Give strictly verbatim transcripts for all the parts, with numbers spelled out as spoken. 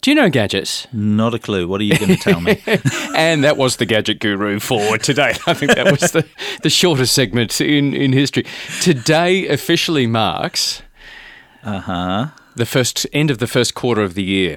Do you know gadgets? Not a clue. What are you going to tell me? And that was the Gadget Guru for today. I think that was the, the shortest segment in, in history. Today officially marks Uh-huh. the first end of the first quarter of the year.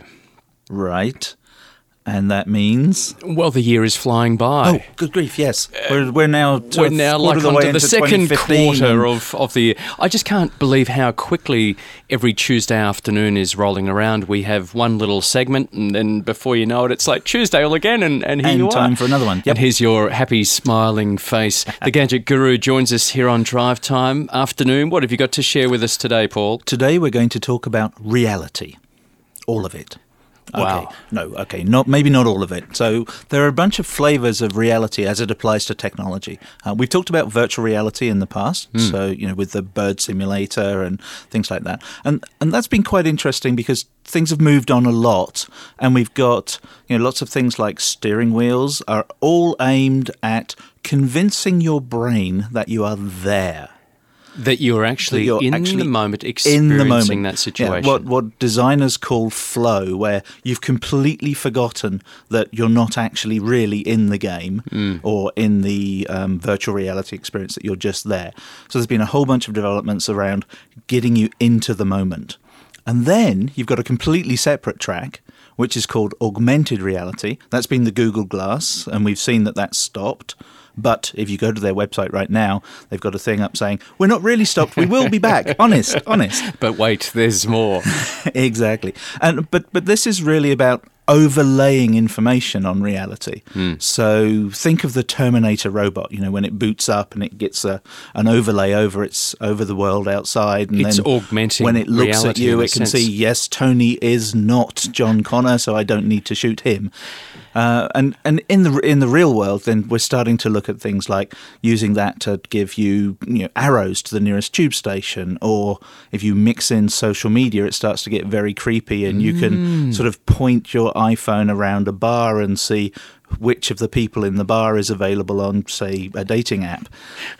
Right. And that means? Well, the year is flying by. Oh, good grief, yes. We're, we're now to We're now like the way onto the into second quarter and... of, of the year. I just can't believe how quickly every Tuesday afternoon is rolling around. We have one little segment, and then before you know it, it's like Tuesday all again, and, and here and you are. time for another one. Yep. And here's your happy, smiling face. The Gadget Guru joins us here on Drive Time afternoon. What have you got to share with us today, Paul? Today we're going to talk about reality. All of it. Wow. Okay. No, okay, not maybe not all of it. So there are a bunch of flavors of reality as it applies to technology. Uh, we've talked about virtual reality in the past, mm. so you know with the bird simulator and things like that, and and that's been quite interesting because things have moved on a lot, and we've got you know lots of things like steering wheels are all aimed at convincing your brain that you are there. That you're actually you're in actually the moment experiencing in the moment. that situation. Yeah, what, what designers call flow, where you've completely forgotten that you're not actually really in the game mm. or in the um, virtual reality experience, that you're just there. So there's been a whole bunch of developments around getting you into the moment. And then you've got a completely separate track, which is called augmented reality. That's been the Google Glass, and we've seen that that's stopped. But if you go to their website right now, they've got a thing up saying, we're not really stopped, we will be back. Honest, honest. But wait, there's more. Exactly. And but but this is really about overlaying information on reality. Mm. So think of the Terminator robot, you know, when it boots up and it gets a, an overlay over its over the world outside. And it's then augmenting when it looks at you, it can sense. see, yes, Tony is not John Connor, so I don't need to shoot him. Uh, and and in the in the real world, then we're starting to look at things like using that to give you, you know, arrows to the nearest tube station, or if you mix in social media, it starts to get very creepy, and you can mm. sort of point your iPhone around a bar and see which of the people in the bar is available on, say, a dating app.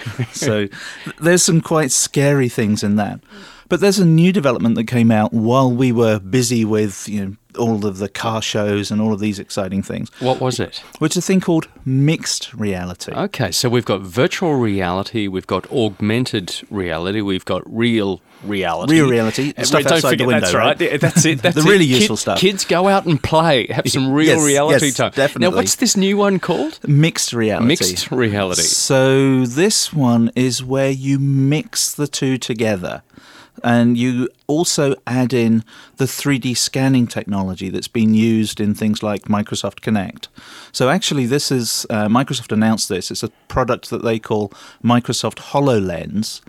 So there's some quite scary things in that. But there's a new development that came out while we were busy with, you know, all of the car shows and all of these exciting things. What was it? Which is a thing called mixed reality. Okay, so we've got virtual reality, we've got augmented reality, we've got real reality. Real reality. Uh, stuff don't outside forget, the window, that's right. right? That's it. That's the really it. useful Kid, stuff. Kids go out and play, have some real yes, reality yes, time. Definitely. Now, what's this new one called? Mixed reality. Mixed reality. So this one is where you mix the two together. And you also add in the three D scanning technology that's been used in things like Microsoft Kinect. So actually this is, uh, Microsoft announced this, it's a product that they call Microsoft HoloLens,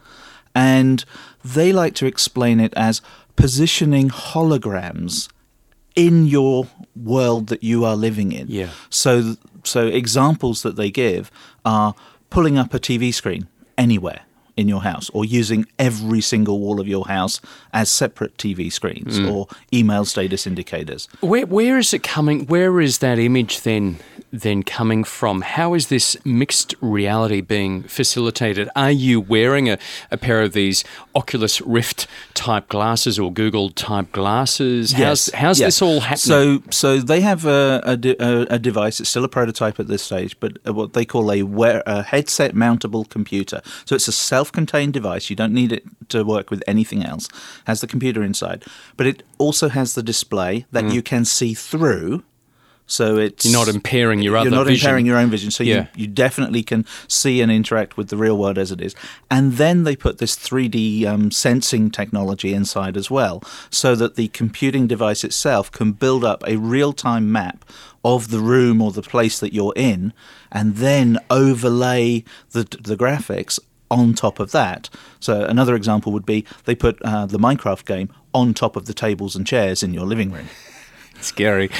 and they like to explain it as positioning holograms in your world that you are living in. Yeah. So, so examples that they give are pulling up a T V screen anywhere in your house, or using every single wall of your house as separate T V screens mm. or email status indicators. Where where is it coming? Where is that image then then coming from? How is this mixed reality being facilitated? Are you wearing a, a pair of these Oculus Rift type glasses or Google type glasses? Yes. How's, how's yes. this all happening? So so they have a, a, a, a device. It's still a prototype at this stage, but what they call a, wear, a headset mountable computer. So it's a self self-contained device. You don't need it to work with anything else. It has the computer inside, but it also has the display that mm. you can see through. So it's you're not impairing your other You're not vision. impairing your own vision. So yeah. you, you definitely can see and interact with the real world as it is. And then they put this three D um, sensing technology inside as well, so that the computing device itself can build up a real-time map of the room or the place that you're in, and then overlay the the graphics on top of that. So another example would be they put uh, the Minecraft game on top of the tables and chairs in your living room. Scary.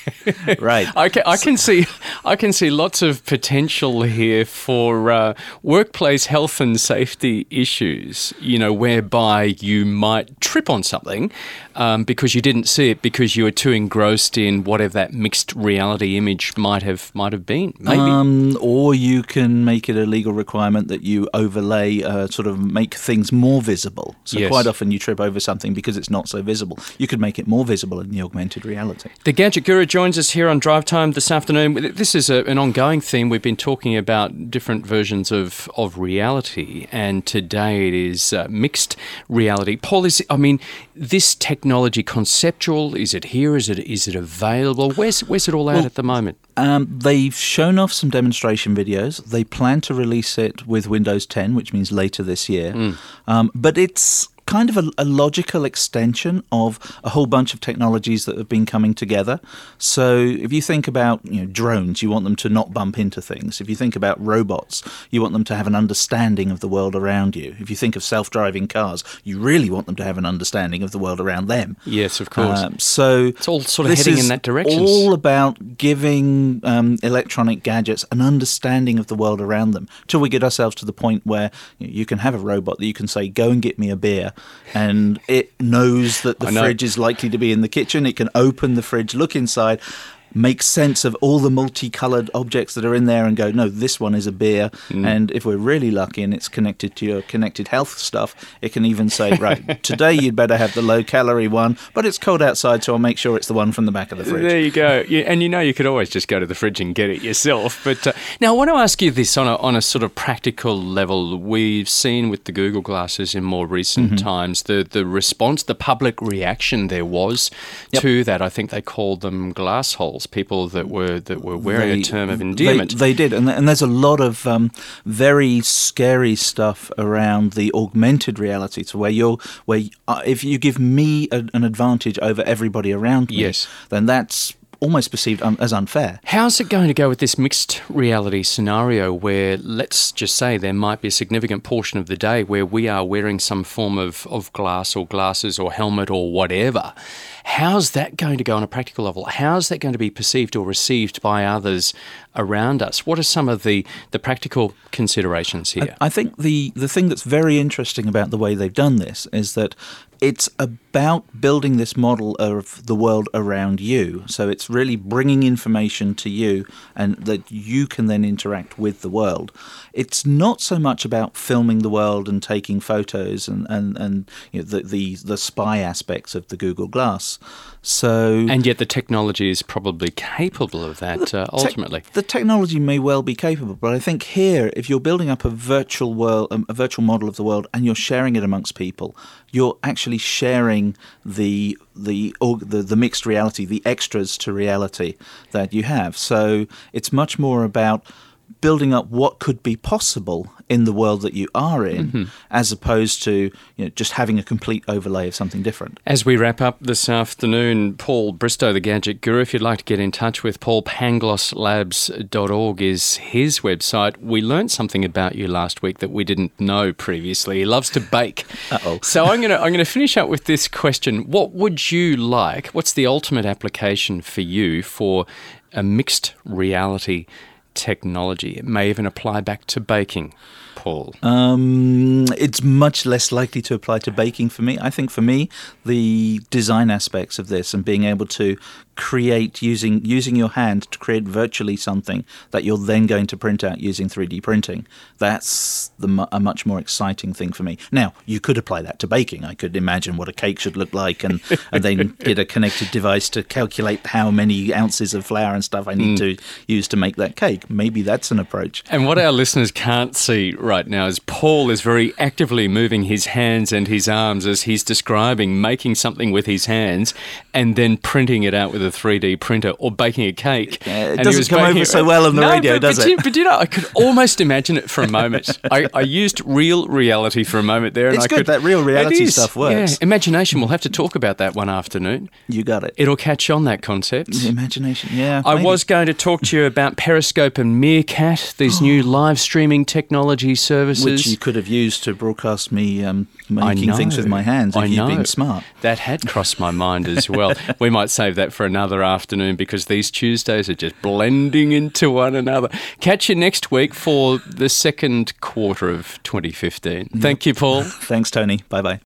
Right. I can, I can see I can see lots of potential here for uh, workplace health and safety issues, you know, whereby you might trip on something um, because you didn't see it because you were too engrossed in whatever that mixed reality image might have might have been. Maybe. Um, or you can make it a legal requirement that you overlay, uh, sort of make things more visible. So yes. quite often you trip over something because it's not so visible. You could make it more visible in the augmented reality. reality. The Gadget Guru joins us here on Drive Time this afternoon. This is a, an ongoing theme. We've been talking about different versions of, of reality, and today it is uh, mixed reality. Paul, is I mean, this technology conceptual? Is it here? Is it is it available? Where's where's it all at Well, at the moment? Um, they've shown off some demonstration videos. They plan to release it with Windows ten, which means later this year. Mm. Um, but it's kind of a, a logical extension of a whole bunch of technologies that have been coming together. So if you think about you know, drones, you want them to not bump into things. If you think about robots, you want them to have an understanding of the world around you. If you think of self-driving cars, you really want them to have an understanding of the world around them. Yes, of course. Um, so it's all sort of heading in that direction. All about giving um, electronic gadgets an understanding of the world around them, till we get ourselves to the point where you know, you can have a robot that you can say, go and get me a beer, and it knows that the fridge is likely to be in the kitchen. It can open the fridge, look inside, make sense of all the multicoloured objects that are in there and go, no, this one is a beer. Mm. And if we're really lucky and it's connected to your connected health stuff, it can even say, right, today you'd better have the low-calorie one, but it's cold outside, so I'll make sure it's the one from the back of the fridge. There you go. Yeah, and you know you could always just go to the fridge and get it yourself. But uh, now I want to ask you this on a, on a sort of practical level. We've seen with the Google Glasses in more recent mm-hmm. times the, the response, the public reaction there was yep. to that. I think they called them glass holes. People that were that were wearing they, a term of endearment. They, they did, and, and there's a lot of um, very scary stuff around the augmented reality, to where you're where uh, if you give me a, an advantage over everybody around me, yes. then that's almost perceived un- as unfair. How's it going to go with this mixed reality scenario where, let's just say, there might be a significant portion of the day where we are wearing some form of, of glass or glasses or helmet or whatever? How's that going to go on a practical level? How's that going to be perceived or received by others around us? What are some of the, the practical considerations here? I, I think the, the thing that's very interesting about the way they've done this is that it's about building this model of the world around you. So it's really bringing information to you and that you can then interact with the world. It's not so much about filming the world and taking photos and, and, and you know, the, the, the spy aspects of the Google Glass. So, and yet the technology is probably capable of that uh, ultimately. Te- the technology may well be capable, but I think here, if you're building up a virtual world, a virtual model of the world, and you're sharing it amongst people, you're actually sharing the the the, the mixed reality, the extras to reality that you have. So it's much more about building up what could be possible in the world that you are in, mm-hmm. as opposed to you know, just having a complete overlay of something different. As we wrap up this afternoon, Paul Bristow, the Gadget Guru, if you'd like to get in touch with Paul, pangloss labs dot org is his website. We learned something about you last week that we didn't know previously. He loves to bake. Uh-oh. So I'm going to I'm going to finish up with this question. What would you like, what's the ultimate application for you for a mixed reality technology? It may even apply back to baking, Paul. Um, it's much less likely to apply to baking for me. I think for me, the design aspects of this and being able to create using using your hand to create virtually something that you're then going to print out using three D printing, that's the, a much more exciting thing for me. Now, you could apply that to baking. I could imagine what a cake should look like and, and then get a connected device to calculate how many ounces of flour and stuff I need mm. to use to make that cake. Maybe that's an approach. And what our listeners can't see right now is Paul is very actively moving his hands and his arms as he's describing making something with his hands and then printing it out with a three D printer or baking a cake. Yeah, it doesn't come over so well on the no, radio, but, does but it? You, but you know, I could almost imagine it for a moment. I, I used real reality for a moment there. And it's I good, could, that real reality stuff works. Yeah. Imagination, we'll have to talk about that one afternoon. You got it. It'll catch on, that concept. Imagination, yeah. I maybe. was going to talk to you about Periscope and Meerkat, these new live streaming technology services. Which you could have used to broadcast me um, making things with my hands if I you'd know. been smart. That had crossed my mind as well. We might save that for another afternoon because these Tuesdays are just blending into one another. Catch you next week for the second quarter of twenty fifteen. Thank you, Paul. Thanks, Tony. Bye-bye.